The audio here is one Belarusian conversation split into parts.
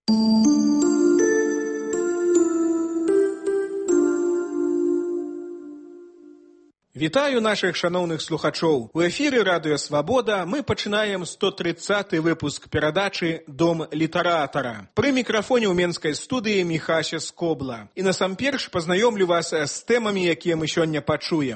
Вітаю наших шановных слухачоў. У эфіры Радыё Свабода мы пачынаем 130-й выпуск перадачы «Дом літаратара». Пры мікрафоне ў менскай студыі Міхася Скобла. І насамперш пазнаёмлю вас з тэмамі, якія мы сёння пачуем.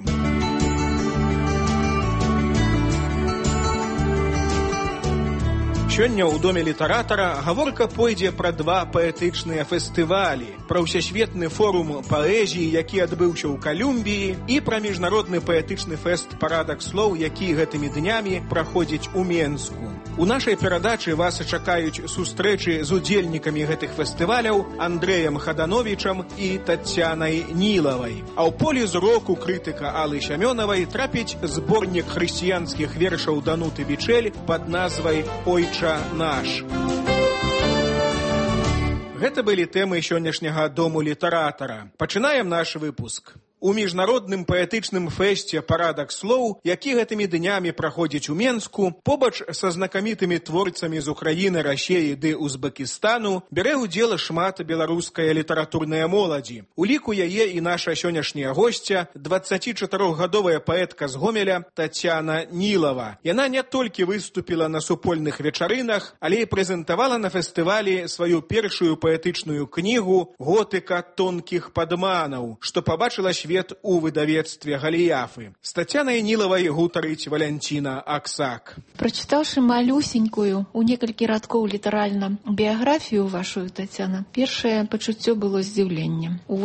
Сёння ў Доме літаратара гаворка пойдзе пра два паэтычныя фестывалі, пра ўсесветны форум паэзіі, які адбыўся ў Калумбіі, і пра міжнародны паэтычны фэст «Парадак слоў», які гэтымі днямі праходзіць у Менску. У нашай перадачы вас чакаюць сустрэчы з удзельнікамі гэтых фестываляў Андрэем Хадановічам і Таццянай Нілавай. А ў поле зроку крытыка Аллы Сямёнавай трапіць зборнік хрысціянскіх вершаў Дануты Бичель пад назвай «Ойча наш». Гэта былі тэмы сённяшняга Дому літаратара. Пачынаем наш выпуск. У міжнародным паэтычным фэсце «Парадак слоў», які гэтымі днямі праходзіць у Менску, побач са знакамітымі творцамі з Украіны, Расеі ды Узбекістану бярэ ўдзел шмат беларуская літаратурная моладзі. У ліку яе і наша сённяшняя госця, 24-гадовая паэтка з Гомеля Таццяна Нілава. Яна не толькі выступіла на супольных вечарынах, але і прэзентавала на фестывалі сваю першую паэтычную кнігу «Готыка тонкіх падманаў», што пабачыла свет у выдавецтве Галіяфы. З Таццянай Нілавай гутарыць Валянціна Аксак. Прачытаўшы малюсенькую, у некалькі радкоў літаральна біяграфію вашу, Таццяна, першае пачуццё было здзіўленнем. У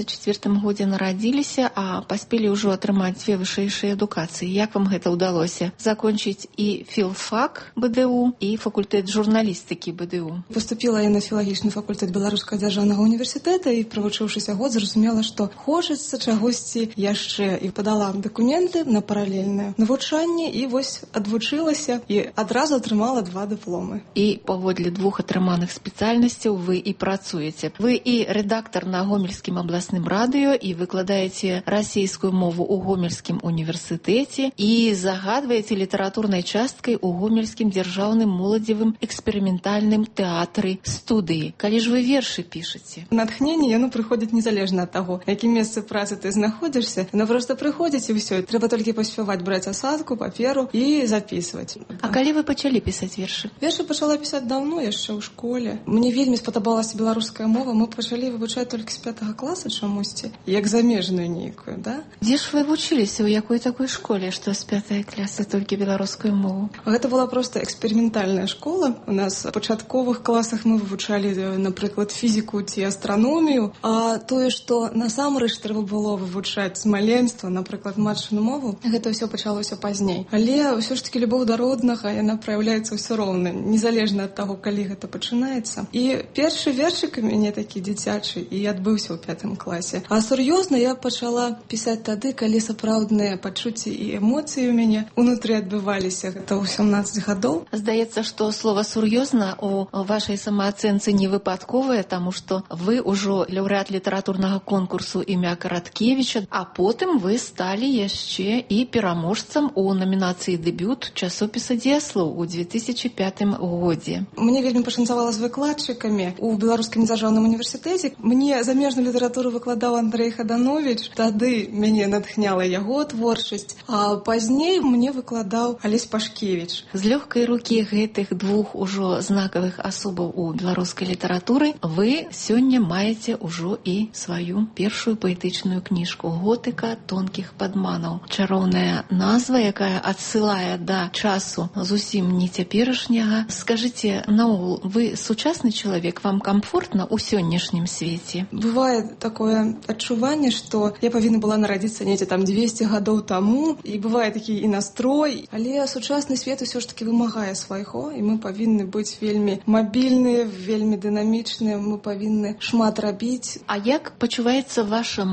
84 годзе нарадзіліся, а паспелі ўжо атрымаць дзве вышэйшыя адукацыі. Як вам гэта ўдалося? Закончыць і філфак БДУ, і факультэт журналістыкі БДУ. Поступила я на філалагічны факультэт Беларускага дзяржаўнага універсітэта і, правучыўшыся год, зразумела, што хочацца чагосьці яшчэ, і падала дакументы на паралельнае навучанне, і вось адвучылася і адразу атрымала 2 дыпломы. І паводле 2 атрыманых спецыяльнасцяў вы і працуеце. Вы і рэдактар на Гомельскім абласным радыё, і выкладаеце расійскую мову ў Гомельскім універсітэце, і загадваеце літаратурнай часткай у Гомельскім дзяржаўным моладзевым эксперыментальным тэатры студыі. Калі ж вы вершы пішаце? Натхненне, яно прыходзіць незалежна ад таго, на якім месцы працы ты знаходзішся, яно проста прыходзіць і ўсё. Трэба толькі паспяваць браць асадку, паперу і запісваць. А калі вы пачалі пісаць вершы? Вершы пачала пісаць даўно, яшчэ ў школе. Мне вельмі спадабалася беларуская мова. Мы пачалі вывучаць толькі з 5 класа чамусьці, як замежную нейкую, да? Дзе ж вы вучыліся, у якой такой школе, што з 5 класа толькі беларускую мову? Гэта была проста эксперыментальная школа. У нас в пачатковых класах мы вывучалі, напрыклад, фізіку ці астраномію, а тое, што насамрэч трэба было вывучаць з маленства, напрыклад, матчыну мову, гэта ўсё пачалося пазней. Але ўсё ж такі любоў да роднага, яна праяўляецца ўсё роўна, незалежна ад таго, калі гэта пачынаецца. І першы вершык у мяне такі дзіцячы і адбыўся ў 5 класе. А сур'ёзна я пачала пісаць тады, калі сапраўдныя пачуцці і эмоцыі ў мяне унутры адбываліся. Гэта ў 17 гадоў. Здаецца, што слова «сур'ёзна» у вашай самаацэнцы не выпадковае, таму што вы ўжо лаўрэат літаратурнага конкурсу імя Караткевіча, а потым вы сталі яшчэ і пераможцам у намінацыі «Дэбют» часопіса «Дзеяслоў» у 2005 годзе. Мне вельмі пашанцавала з выкладчыкамі у Беларускім дзяржаўным універсітэце. Мне замежную літаратуру выкладаў Андрэй Хадановіч. Тады мяне натхняла яго творчасць, а пазней мне выкладаў Алесь Пашкевіч. З лёгкай рукі гэтых 2 ужо знакавых асобаў у беларускай літаратуры вы сёння маеце ўжо і сваю першую паэтычную кніжку «Готыка тонкіх падманаў». Чароўная назва, якая адсылае да часу зусім не цяперашняга. Скажыце, наогул, вы сучасны чалавек, вам комфортна ў сённяшнім свеце? Бывае такое адчуванне, што я павінна была нарадзіцца недзе там 200 гадоў таму, і бывае такі і настрой, але сучасны свет усё ж такі вымагае свайго, і мы павінны быць вельмі мабільныя, вельмі дынамічныя, мы павінны шмат рабіць. А як пачуваецца ваша муза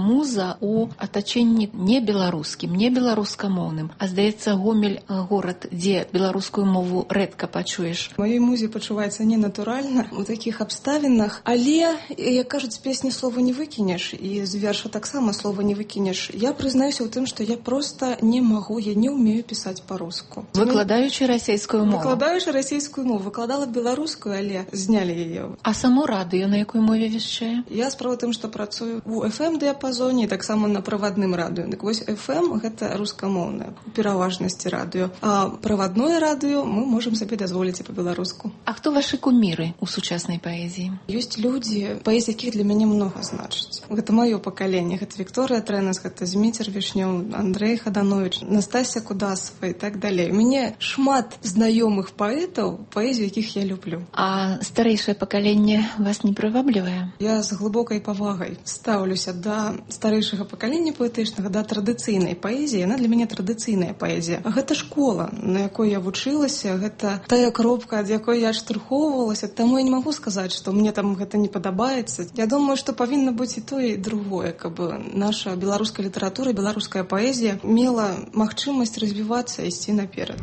выхавалася ў атачэнні не беларускім, не беларускамоўным, а здаецца, Гомель горад, дзе беларускую мову рэдка пачуеш. Маёй музе пачуваецца ненатуральна у такіх абставінах, але, як кажуць, з песні слова не выкінеш, і з верша таксама слова не выкінеш. Я прызнаюся ў тым, што я проста не магу, я не ўмею пісаць па-руску. Выкладаючы расейскую мову? Выкладаючы расейскую мову. Выкладала беларускую, але знялі яе. А само радыё на якой мове вяшчае? Я справа тым, што працую у FM-дыяпазоне, таксама на правадным радыё. Так вось FM — гэта рускамоўнае, у пераважнасці радыё. А правадное радыё мы можам сабе дазволіць і па-беларуску. А хто вашы куміры ў сучаснай паэзіі? Ёсць людзі, паэзія якіх для мяне многа значыць. Гэта маё пакаленне. Гэта Вікторыя Трэнас, гэта Зміцер Вішнёў, Андрэй Хаданович, Настасья Кудасова і так далей. У мяне шмат знаёмых паэтаў, паэзію якіх я люблю. А старэйшае пакаленне вас не прываблівае? Я з глыбокай павагай стаўлюся да старэйшага пакалення паэтычнага, да традыцыйнай паэзіі. Яна для мяне традыцыйная паэзія. А гэта школа, на якой я вучылася, гэта тая кропка, ад якой я адштурхоўвалася. Таму я не магу сказаць, што мне там гэта не падабаецца. Я думаю, што павінна быць і тое, і другое, каб наша беларуская літаратура, беларуская паэзія мела магчымасць развівацца і ісці наперад.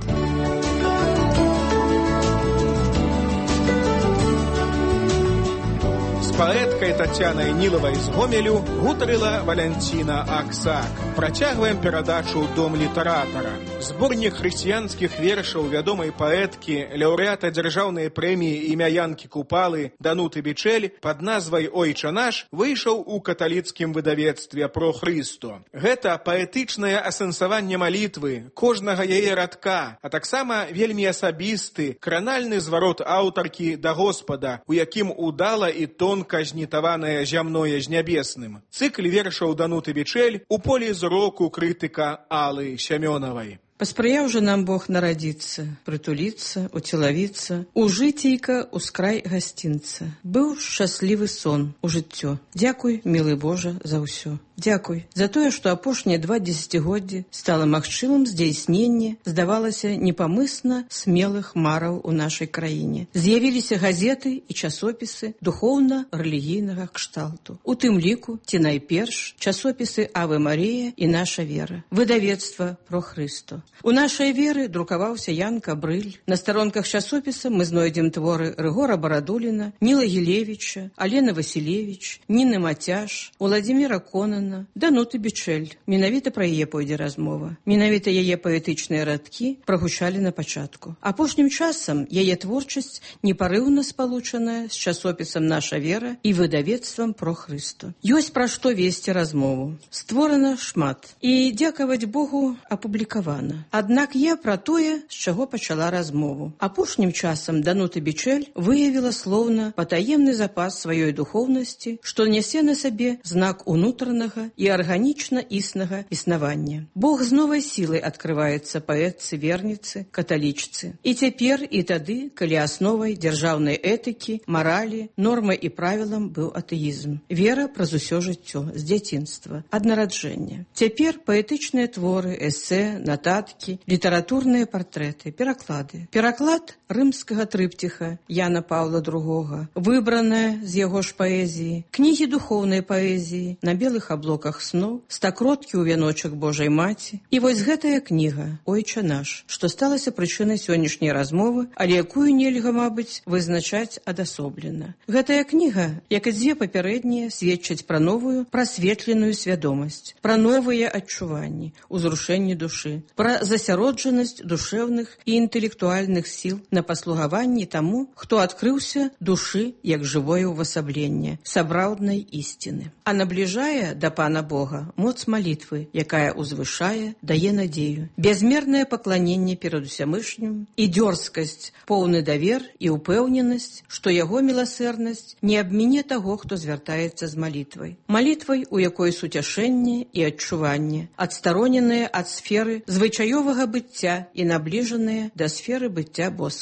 З паэткай Тацянай Нілавай з Гомелю гутарыла Валянціна Аксак. Працягваем перадачу «Дом літаратара». Зборнік хрысціянскіх вершаў вядомай паэткі, лаўрэата дзяржаўнай прэміі імя Янкі Купалы Дануты Бичель пад назвай «Ойча наш» выйшаў у каталіцкім выдавецтве «Про Хрысто». Гэта паэтычнае асэнсаванне малітвы, кожнага яе радка, а таксама вельмі асабісты, кранальны зварот аўтаркі да Господа, у якім удала і тонка знітаванае зямное з нябесным. Цыкл вершаў Дануты Бичель у полі зроку крытыка Аллы Сямёнавай. Паспрыяў жа нам Бог нарадзіцца, прытуліцца, уцелавіцца, у жыцейка ускрай гасцінца. Быў шчаслівы сон у жыццё. Дзякуй, мілы Божа, за ўсё. Дзякуй за тое, што апошнія 2 дзесяцігоддзі стала магчымым здзейсненне, здавалася, непамысна смелых мараў у нашай краіне. З'явіліся газеты і часопісы духоўна-рэлігійнага кшталту. У тым ліку, ці найперш, часопісы «Аве Марія» і «Наша вера», выдавецтва «Про Хрысто». У нашай веры друкаваўся Ян Кабрыль. На старонках часопіса мы знойдзем творы Рыгора Барадуліна, Ніла Гілевіча, Алены Васілевіч, Ніны Мацяш, Уладзіміра Конана, Дануты Бичель. Менавіта пра яе пойдзе размова. Менавіта яе паэтычныя радкі прагучалі на пачатку. Апошнім часам яе творчасць непарыўна спалучаная з часопісам «Наша вера» і выдавецтвам «Про Хрысто». Ёсць пра што весці размову. Створана шмат. І, дзякаваць Богу, апублікавана. Аднак я пра тое, з чаго пачала размову. Апошнім часам Данута Бичель выявіла слоўна патаемны запас сваёй духоўнасці, што нясе на сабе знак унутранага і арганічна існага існавання. Бог з новай сілай адкрываецца паэтцы-верніцы, каталічцы. І цяпер, і тады, калі асновай дзяржаўнай этыкі, маралі, нормай і правілам быў атэізм. Вера праз усё жыццё, з дзяцінства, ад нараджэння. Цяпер паэтычныя творы, эсэ, нататкі, літаратурныя партрэты, пераклады. Пераклад рымскага трыпціха Яна Паўла II, выбраная з яго ж паэзіі, кнігі духоўнай паэзіі, на белых аблоках сноў, стакроткі ў вяночак Божай Маці. І вось гэтая кніга «Ойча наш», што сталася прычынай сённяшняй размовы, але якую нельга, мабыць, вызначаць адасоблена. Гэтая кніга, як і дзве папярэднія, сведчаць пра новую, прасветленую свядомасць, пра новыя адчуванні, узрушэнні душы, пра засяроджанасць душэўных і інтэлектуальных сіл на паслугаванні таму, хто адкрыўся душы як жывое ўвасабленне сапраўднай ісціны. А набліжае да Пана Бога моц малітвы, якая узвышае, дае надзею, бязмернае пакланенне перад усямышнім і дзёрзкасць, поўны давер і ўпэўненасць, што яго міласэрнасць не абміне таго, хто звяртаецца з малітвай. Малітвай, у якой суцяшэнне і адчуванне, адстароненыя ад сферы звычаёвага быцця і набліжаныя да сферы быцця боскага.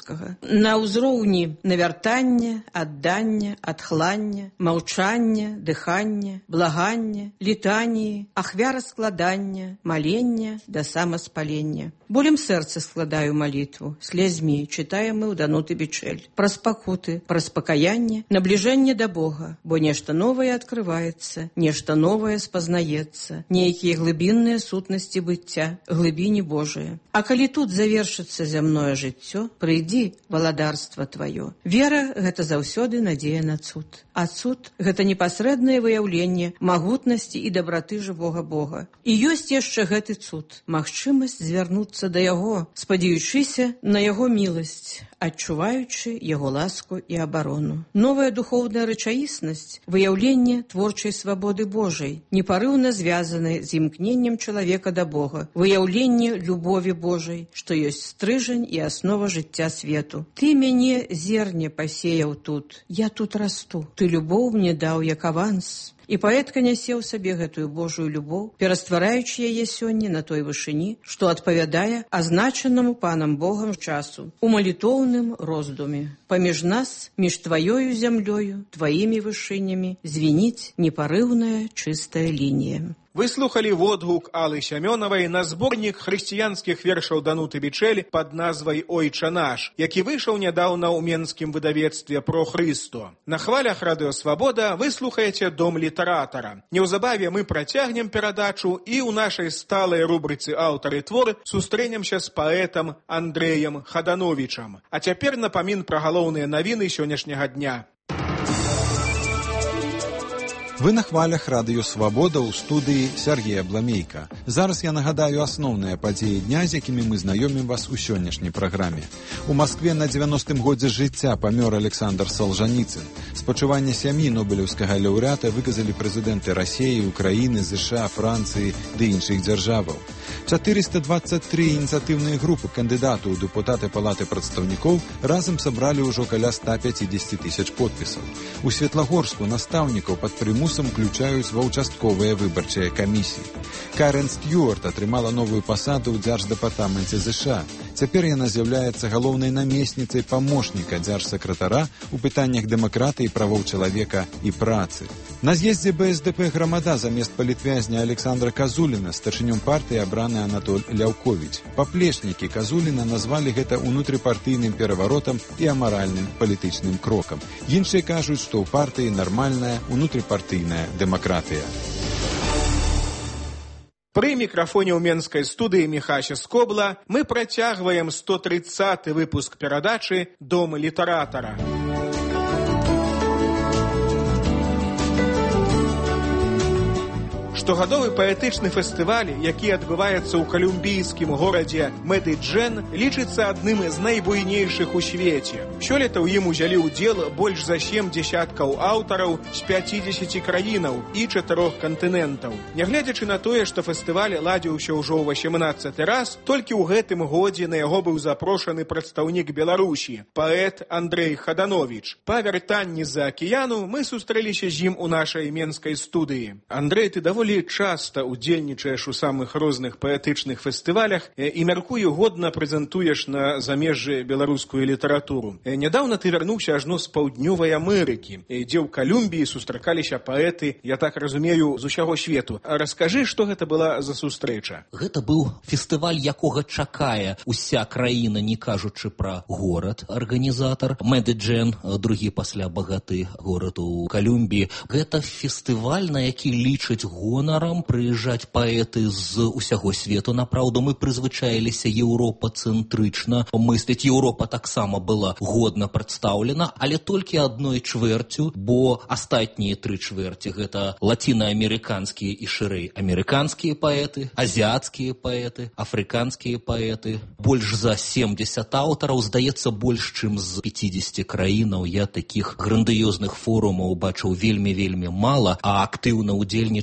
Вышневецкага. На ўзроўні навяртання, аддання, адхлання, маўчання, дыхання, благання, літаніі, ахвяраскладання, малення да самаспалення. Болем сэрца складаю малітву, слязьмі чытаем мы ў Дануты Бичель. Праз пакуты, праз пакаянне, набліжэнне да Бога, бо нешта новае адкрываецца, нешта новае спазнаецца, нейкія глыбінныя сутнасці быцця, глыбіні Божыя. А калі тут завершыцца зямное жыццё, прыйдзі, валадарства тваё. Вера – гэта заўсёды надзея на цуд. А цуд – гэта непасрэднае выяўленне магутнасці і дабраты жывога Бога. І ёсць яшчэ гэты цуд, магчымасць звярнуцца да яго, спадзяючыся на яго міласць, адчуваючы яго ласку і абарону. Новая духоўная рэчаіснасць – выяўленне творчай свабоды Божай, непарыўна звязанай з імкненнем чалавека да Бога, выяўленне любові Божай, што ёсць стрыжань і аснова жыцця свету. Ты мяне зерне пасеяў тут, я тут расту, ты любоў мне даў як аванс. І паэтка нясе ў сабе гэтую Божую любоў, пераствараючы яе сёння на той вышыні, што адпавядае азначанаму панам Богам часу, у малітоўным роздуме. Паміж нас, між тваёю зямлёю, тваімі вышынямі, звініць непарыўная чыстая лінія. Вы слухали водгук Аллы Сямёнавай на зборнік хрысціянскіх вершаў Дануты Бичель пад назвай «Ойча наш», які выйшаў нядаўна ў менскім выдавецтве «Про Хрысто». На хвалях Радыё Свабода вы слухаеце «Дом літаратара». Неўзабаве мы працягнем перадачу і ў нашай сталай рубрыцы «Аўтары твор» сустрэнемся з паэтам Андрэем Хадановічам. А цяпер напамін пра галоўныя навіны сённяшняга дня. Вы на хвалях Радыё Свабода ў студыі Сергея Бламейка. Зараз я нагадаю асноўныя падзеі дня, з якімі мы знаёмім вас у сённяшняй праграме. У Маскве на 90-м годзе жыцця памёр Александр Солжаніцын. Спачуванне сям'і нобелеўскага лаўрэата выказалі прэзідэнты Расіі, Украіны, ЗША, Францыі ды іншых дзяржаваў. 423 ініцыятыўныя групы кандыдатаў у дэпутаты Палаты прадстаўнікоў разам сабралі ўжо каля 150 тысяч подпісаў. У Светлагорску настаўнікаў пад прымусам уключаюць ва ўчастковыя выбарчыя камісіі. Карен Стюарт атрымала новую пасаду ў дзярждэпартаменце ЗША. Цяпер яна з'яўляецца галоўнай намесніцай памочніка дзяржсакратара ў пытаннях дэмакратыі, правоў чалавека і працы. На з'ездзе БСДП грамада замест палітвязня Александра Казуліна старшынём партыі абраны Анатоль Ляўковіч. Паплечнікі Казуліна назвалі гэта унутрыпартыйным пераваротам і амаральным палітычным крокам. Іншыя кажуць, што ў партыі нармальная унутрыпартыйная дэмакратыя. Пры мікрафоне ў менскай студыі Міхася Скобла мы працягваем 130-й выпуск перадачы «Дом літаратара». Штогадовы паэтычны фестываль, які адбываецца ў калумбійскім горадзе Медыджэн, лічыцца адным з найбуйнейшых у свеце. Сёлета ў ім узялі ўдзел больш за 7 дзясяткаў аўтараў з 50 краінаў і 4 кантынентаў. Нягледзячы на тое, што фестываль ладзіўся ўжо ў 18 раз, толькі ў гэтым годзе на яго быў запрошаны прадстаўнік Беларусі, паэт Андрэй Хадановіч. Па вяртанні з-за акіяну мы сустрэліся з ім у нашай менскай студыі. Андрэй, ты даволі часта удзельнічаеш у самых розных паэтычных фестывалях і, мяркую, годна прэзентуеш на замежжы беларускую літаратуру. Нядаўна ты вярнуўся ажно з паўднёвай Амерыкі, дзе ў Калумбіі сустракаліся паэты, я так разумею, з усяго свету. Раскажы, што гэта была за сустрэча? Гэта быў фестываль, якога чакае уся краіна, не кажучы пра горад. Арганізатар Медыджэн, другі пасля багаты горад у Калумбіі. Гэта фестываль, на які лічаць гонарам прыязджаць паэты з усяго свету. Напраўду, мы прызвычаіліся еўропа-цэнтрычна мысліць. Еўропа таксама была годна прадстаўлена, але толькі 1/4, бо астатнія 3/4 гэта лацінаамерыканскія і шырэй амерыканскія паэты, азіяцкія паэты, афрыканскія паэты. Больш за 70 аўтараў, здаецца, больш чым з 50 краінаў. Я такіх грандыёзных форумаў бачыў вельмі-вельмі мала, а актыўна удзельнічаў упершыню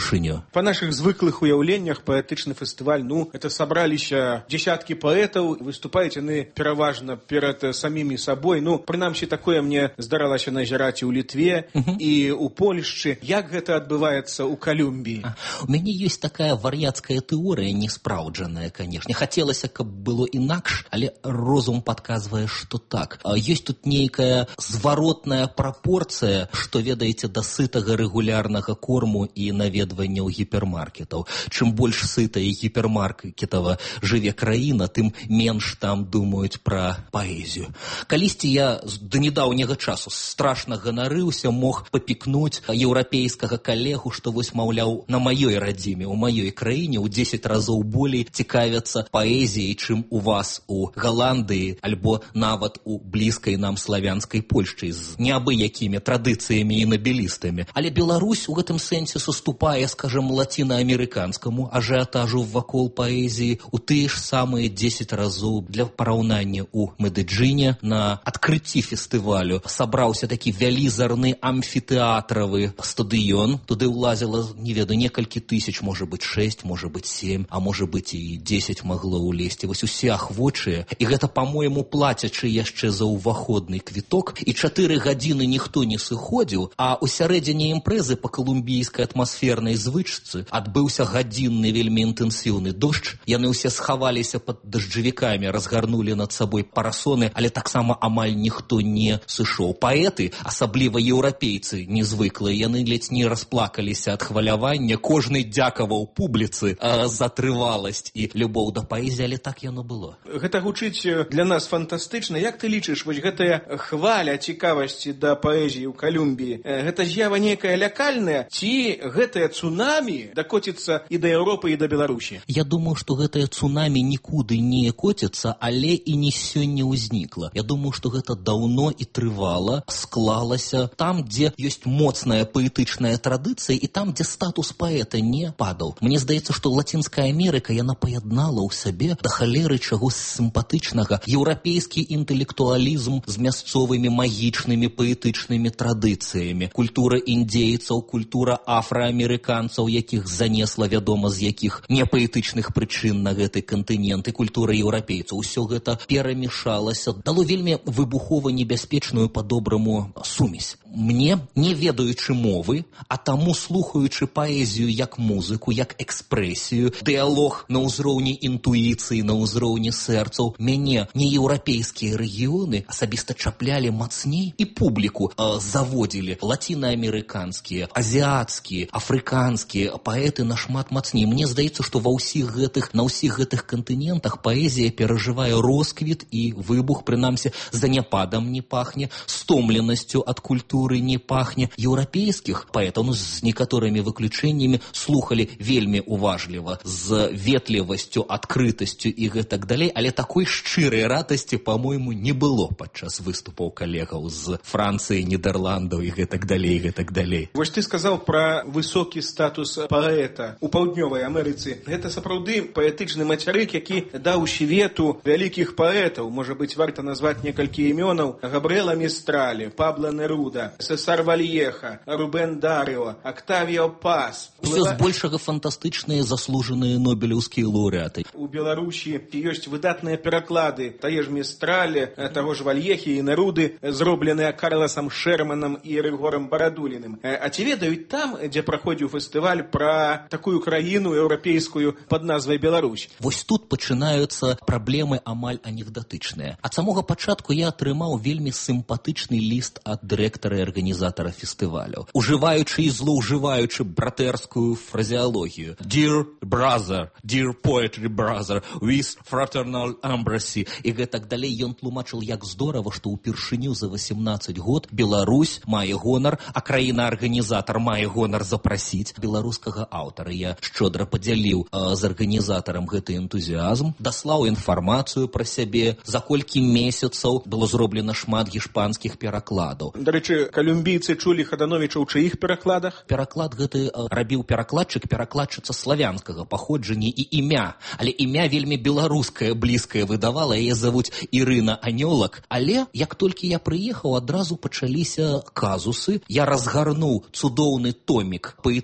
упершыню. Па нашых звыклых уяўленнях паэтычны фестываль, это сабраліся дзесяткі паэтаў, выступаюць яны пераважна перад самімі сабой. Прынамсі, такое мне здаралася назіраць і ў Літве, і ў Польшчы. Як гэта адбываецца ў Калюмбіі? У мяне ёсць такая вар'яцкая тэорыя, неспраўджаная, канешне. Хацелася, каб было інакш, але розум падказвае, што так. Ёсць тут нейкая зваротная прапорцыя, што, ведаеце, да сытага рэгулярнага корму і наведвання ў гіпермаркетаў. Чым больш сыта і гіпермаркетава жыве краіна, тым менш там думаюць пра паэзію. Калісьці я да нядаўняга часу страшна ганарыўся, мог папікнуць еўрапейскага калегу, што вось, маўляў, на маёй радзіме, у маёй краіне ў 10 разоў болей цікавяцца паэзіяй, чым у вас у Галандыі, альбо нават у блізкай нам славянскай Польшчы з неабыякімі традыцыямі і набелістамі. Але Беларусь у гэтым сэнсе саступае, скажем, лацінаамерыканскаму ажыятажу вакол паэзіі у тыя ж самыя 10 разоў. Для параўнання у Медэджыне на адкрыцці фестывалю сабраўся такі вялізарны амфітэатравы стадыён. Туды ўлазіла, не ведаю, некалькі тысяч, можа быць 6, можа быць 7, а можа быць і 10 магло ўлезці. Вось усе ахвочыя. І гэта, па-мойму, плацячы яшчэ за ўваходны квіток. І 4 гадзіны ніхто не сыходзіў, а ў сярэдзіне імпрэзы па калумбійскай атмасфернай звычцы адбыўся гадзінны вельмі інтэнсіўны дождж. Яны ўсе схаваліся пад дажджавікамі, разгарнулі над сабой парасоны, але таксама амаль ніхто не сышоў. Паэты, асабліва еўрапейцы незвыклыя, яны ледзь не расплакаліся ад хвалявання, кожны дзякаваў публіцы за трываласць і любоў да паэзіі, але так яно было. Гэта гучыць для нас фантастычна. Як ты лічыш, вось гэтая хваля цікавасці да паэзіі ў Калюмбіі, гэта з'ява нейкая лякальная, ці гэтае цунамі дакоціцца і да Еўропы, і да Беларусі? Я думаю, што гэтае цунамі нікуды не коціцца, але і не сёння ўзнікла. Я думаю, што гэта даўно і трывала склалася там, дзе ёсць моцная паэтычная традыцыя, і там, дзе статус паэта не падаў. Мне здаецца, што Лацінская Амерыка, яна паяднала ў сабе да халеры чаго сімпатычнага еўрапейскі інтэлектуалізм з мясцовымі магічнымі паэтычнымі традыцыямі. Культура індзейцаў, культура афраамерыканцаў, якіх занесла, вядома, з якіх непаэтычных прычын на гэты кантынент, і культура еўрапейцаў. Усё гэта перамешалася, дало вельмі выбухова небяспечную па-добраму сумесь. Мне, не ведаючы мовы, а таму слухаючы паэзію як музыку, як экспрэсію, дыялог на ўзроўні інтуіцыі, на ўзроўні сэрцаў, мяне нееўрапейскія рэгіёны асабіста чаплялі мацней, і публіку заводзілі лацінаамерыканскія, азіацкія, афрыканскія паэты нашмат мацней. Мне здаецца, што на ўсіх гэтых кантынентах паэзія перажывае росквіт і выбух, прынамсі, заняпадам не пахне, стомленасцю ад культуры не пахне. Еўрапейскіх паэтаў, з некаторымі выключэннямі, слухалі вельмі уважліва, з ветлівасцю, адкрытасцю і гэтак далей, але такой шчырай радасці, па-мойму, не было падчас выступаў калегаў з Францыі, Нідерландаў і гэтак далей, гэтак далей. Вось ты сказаў пра высокі статус паэта ў Паўднёвай Амерыцы. Гэта сапраўды паэтычны мацярык, які даў свету вялікіх паэтаў. Можа быць, варта назваць некалькі імёнаў: Габрыэла Містралі, Пабло Неруда, Сесар Вальеха, Рубен Даріо, Октавіо Пас. Усё збольшага фантастычныя заслужаныя нобелеўскія лаўрэаты. У Беларусі ёсць выдатныя пераклады тае ж Містралі, таго ж Вальехі і Неруды, зробленыя Карласам Шерманам і Рыгорам Барадуліным. А ці ведаюць там, дзе праходзіў фестываль, пра такую краіну еўрапейскую пад назвай Беларусь? Вось тут пачынаюцца праблемы амаль анекдатычныя. Ад самога пачатку я атрымаў вельмі сімпатычны ліст ад дырэктара і арганізатара фестывалю, ужываючы і злоўжываючы братэрскую фразеалогію. Dear brother, dear poetry brother, with fraternal embrace. І гэтак далей ён тлумачыл, як здорава, што ўпершыню за 18 год Беларусь мае гонар, а краіна-арганізатар мае гонар запрасіць беларускага аўтара. Я шчодра падзяліў з арганізатарам гэты энтузіазм, даслаў інфармацыю пра сябе, за колькі месяцаў было зроблена шмат гішпанскіх перакладаў. Дарэчы, калюмбійцы чулі Хадановіча ў чыіх перакладах? Пераклад гэты рабіў перакладчыца славянскага паходжання і імя. Але імя вельмі беларускае, блізкае выдавала, яе завуць Ірына Анёлак. Але як толькі я прыехаў, адразу пачаліся казусы. Я разгарнуў цудоўны томік паэтычных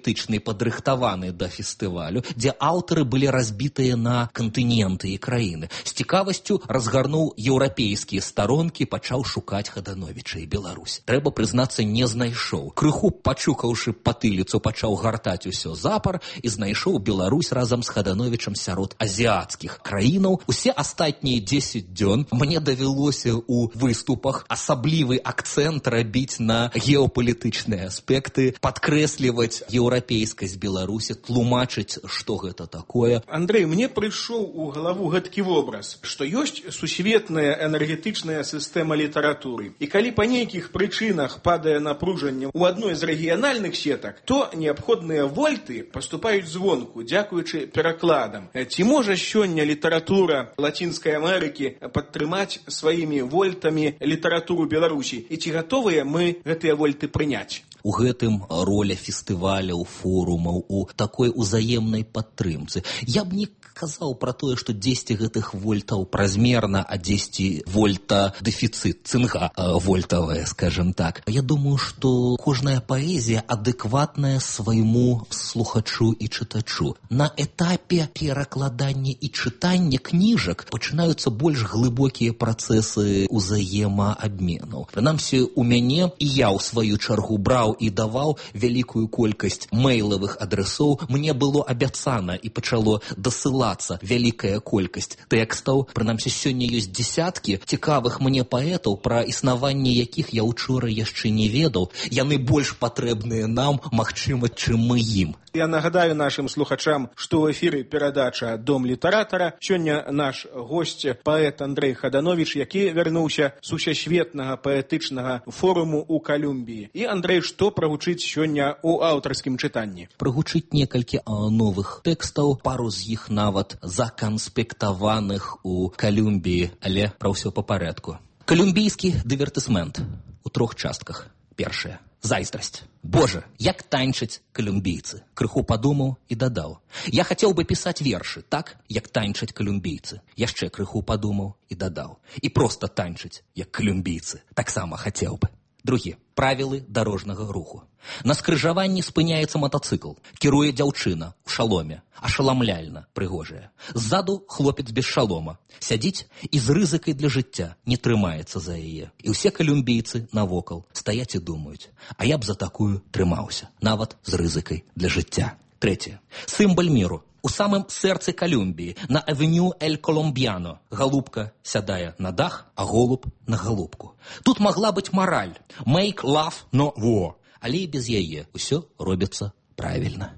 геапалітычны падрыхтаваны да фестывалю, дзе аўтары былі разбітыя на кантыненты і краіны. З цікавасцю разгарнуў еўрапейскія старонкі, пачаў шукаць Хадановіча і Беларусь. Трэба прызнацца, не знайшоў. Крыху пачукаўшы патыліцу, пачаў гартаць усё запар і знайшоў Беларусь разам з Хадановічам сярод азіяцкіх краінаў. Усе астатнія 10 дзён мне давялося ў выступах асаблівы акцэнт рабіць на геапалітычныя аспекты, падкрэсліваць еўрапейскасць Беларусі, тлумачыць, што гэта такое. Андрэй, мне прыйшоў у галаву гэткі вобраз, што ёсць сусветная энергетычная сістэма літаратуры. І калі па нейкіх прычынах падае напружанне ў адной з рэгіянальных сетак, то неабходныя вольты паступаюць звонку, дзякуючы перакладам. Ці можа сёння літаратура Лацінскай Амерыкі падтрымаць сваімі вольтамі літаратуру Беларусі? І ці гатовыя мы гэтыя вольты прыняць? У гэтым роля фестываляў, форумаў, у такой узаемнай падтрымцы. Я б не казаў пра тое, што 10 гэтых вольтаў празмерна, а 10 вольта дэфіцыт, цынга вольтавая, скажем так. Я думаю, што кожная паэзія адэкватная свайму слухачу і чытачу. На этапе перакладання і чытання кніжак пачынаюцца больш глыбокія працэсы узаемаабменаў. Прынамсі, у мяне, і я ў сваю чаргу браў і даваў вялікую колькасць мэйлавых адрасоў. Мне было абяцана і пачало дасылацца вялікая колькасць тэкстаў. Прынамсі, сёння ёсць дзесяткі цікавых мне паэтаў, пра існаванне якіх я учора яшчэ не ведаў. Яны больш патрэбныя нам, магчыма, чым мы ім. Я нагадаю нашим слухачам, што ў эфіры перадача «Дом літаратара». Сёння наш госць паэт Андрэй Хадановіч, які вярнуўся з усесветнага паэтычнага форуму ў Калюмбіі. І, Андрэй, што прагучыць сёння ў аўтарскім чытанні? Прагучыць некалькі новых тэкстаў, пару з іх нават заканспектаваных у Калюмбіі, але пра ўсё па парядку. Калюмбійскі дывертысмент у 3 частках. Першая. Зайздрасць. Боже, як танчаць калюмбійцы. Крыху падумаў і дадаў. Я хацеў бы пісаць вершы, так, як танчаць калюмбійцы. Яшчэ крыху падумаў і дадаў. І проста танчаць, як калюмбійцы. Таксама хацеў бы. Другі. Правілы дарожнага руху. На скрыжаванні спыняецца матацыкл. Кіруе дзяўчына ў шаломе. Ашаламляльна прыгожая. Ззаду хлопец без шалома. Сядзіць і з рызыкай для жыцця не трымаецца за яе. І ўсе калюмбійцы навокал стаяць і думаюць. А я б за такую трымаўся. Нават з рызыкай для жыцця. Трэцяе. Сімбаль міру. У самым сэрцы Калюмбіі, на авеню Эль Коломбьяно, галубка сядае на дах, а голуб на галубку. Тут магла быць мараль. Make love, no war. Але і без яе ўсё робіцца правільна.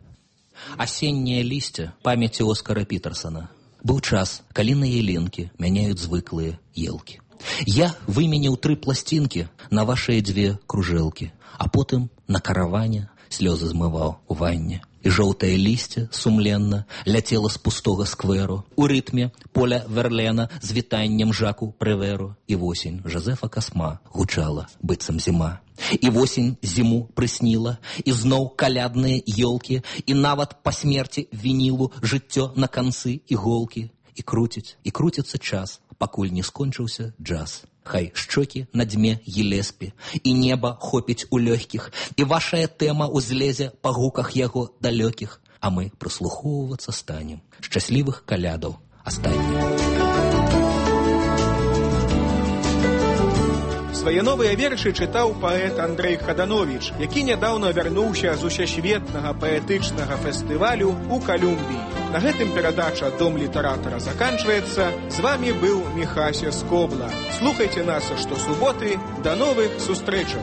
Асенняе лісце памяці Оскара Пітерсона. Быў час, калі на ялінкі мяняюць звыклыя елкі. Я выменіў 3 пласцінкі на вашыя 2 кружэлкі, а потым на караване слёзы змываў у ванне. І жоўтае лісце сумленна ляцела з пустога скверу у рытме Поля Верлена з вітаннем Жаку Преверу. І восень Жозефа Касма гучала быццам зіма. І восень зіму прысніла, і зноў калядныя ёлкі, і нават па смерці вінілу жыццё на канцы іголкі. І круціцца час, пакуль не скончыўся джаз. Хай шчокі на дме Гілеспі, і неба хопіць у лёгкіх, і вашая тэма узлезе па гуках яго далёкіх, а мы прыслухоўвацца станем. Шчаслівых калядаў астатніх. Свае новыя вершы чытаў паэт Андрэй Хадановіч, які нядаўна вярнуўся з усесветнага паэтычнага фестывалю ў Калюмбіі. На гэтым перадача «Дом літаратара» заканчваецца. З вамі быў Міхася Скобла. Слухайце нас штосуботы. Да новых сустрэчаў!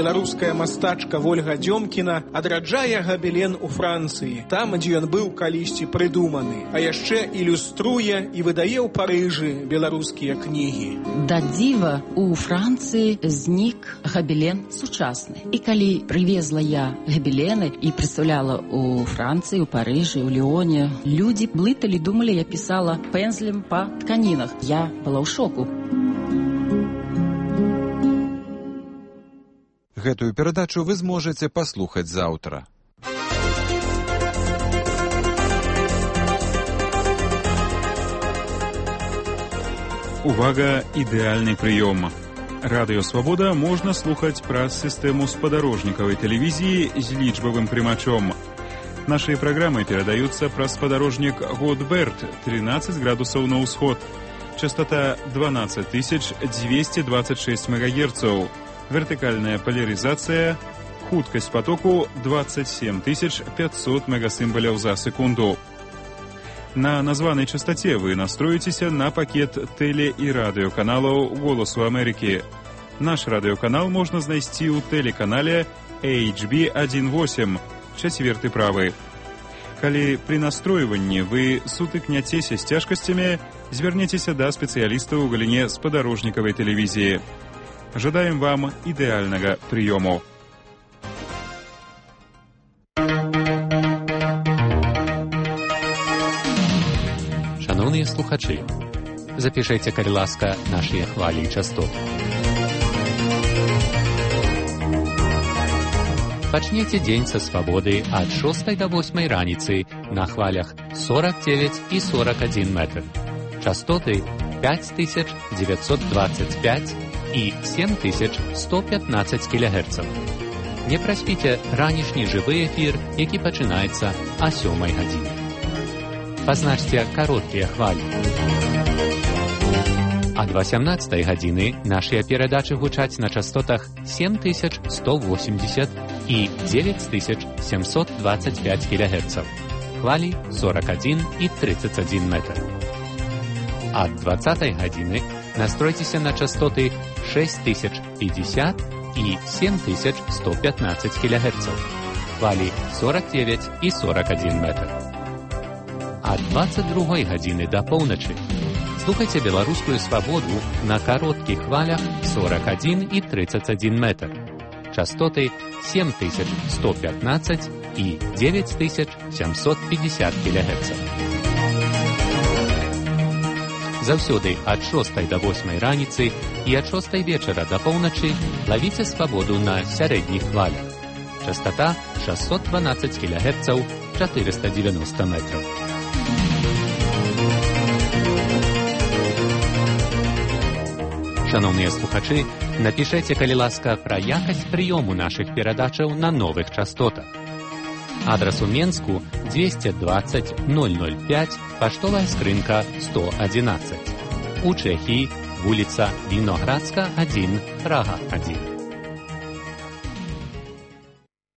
беларуская мастачка Вольга Дзёмкіна адраджае габелен у Францыі, там, дзе ён быў калісьці прыдуманы, а яшчэ ілюструе і выдае ў Парыжы беларускія кнігі. Да дзіва, у Францыі знік габелен сучасны. І калі прывезла я габелены і прадстаўляла у Францыі, у Парыжы, у Ліоне, людзі блыталі, думалі, я пісала пензлем па тканінах. Я была ў шоку. Гэтую перадачу вы зможаце паслухаць заўтра. Увага, ідэальны прыём. Радыё Свабода можна слухаць праз сістэму спадарожнікавай тэлевізіі з лічбавым прымачом. Нашыя праграмы перадаюцца праз спадарожнік Годберт, 13 градусаў на ўсход. Частота 12226 МГц. Вертыкальная поляризация, хуткость потоку 27500 мегасимволяў за секунду. На названай частоте вы настроитеся на пакет теле- и радыёканалаў «Голосу Америки». Наш радыёканал можна знайсці ў тэлеканале HB18, 4 правы. Калі при настройванні вы сутыкняцеся з цяжкасцямі, звярніцеся да спецыялістаў у галіне спадарожнікавай тэлевізіі. Жадаем вам ідэальнага прыёму. Шановныя слухачы, запішайце, калі ласка, нашыя хвалі і частоты. Пачнеце дзень са свабоды ад 6 до 8 раніцы на хвалях 49 і 41 метр. Частоты 5925 і 7115 кГц. Не праспіце ранішні жывы эфір, які пачынаецца о 7 гадзіне. Пазначце кароткія хвалі. Ад 18 гадзіны нашыя перадачы гучаць на частотах 7180 і 9725 кГц. Хвалі 41 і 31 метр. Ад 20 гадзіны настройцеся на частоты 6050 і 7115 кГц. Хвалі 49 і 41 метр. Ад 22 гадзіны да поўначы слухайце беларускую свабоду на кароткіх хвалях 41 і 31 метр. Частоты 7115 і 9750 кГц. Заўсёды ад 6 до 8 раніцы і ад 6 вечара да поўначы лавіце свабоду на сярэдніх хвалях. Частота 612 кГц, 490 метров. Шановныя слухачы, напішайце, калі ласка, пра якасць прыёму нашых перадачаў на новых частотах. Адрас у Менску 220 005, паштовая скрынка 111. У Чэхіі вуліца Віноградска 1, Прага 1.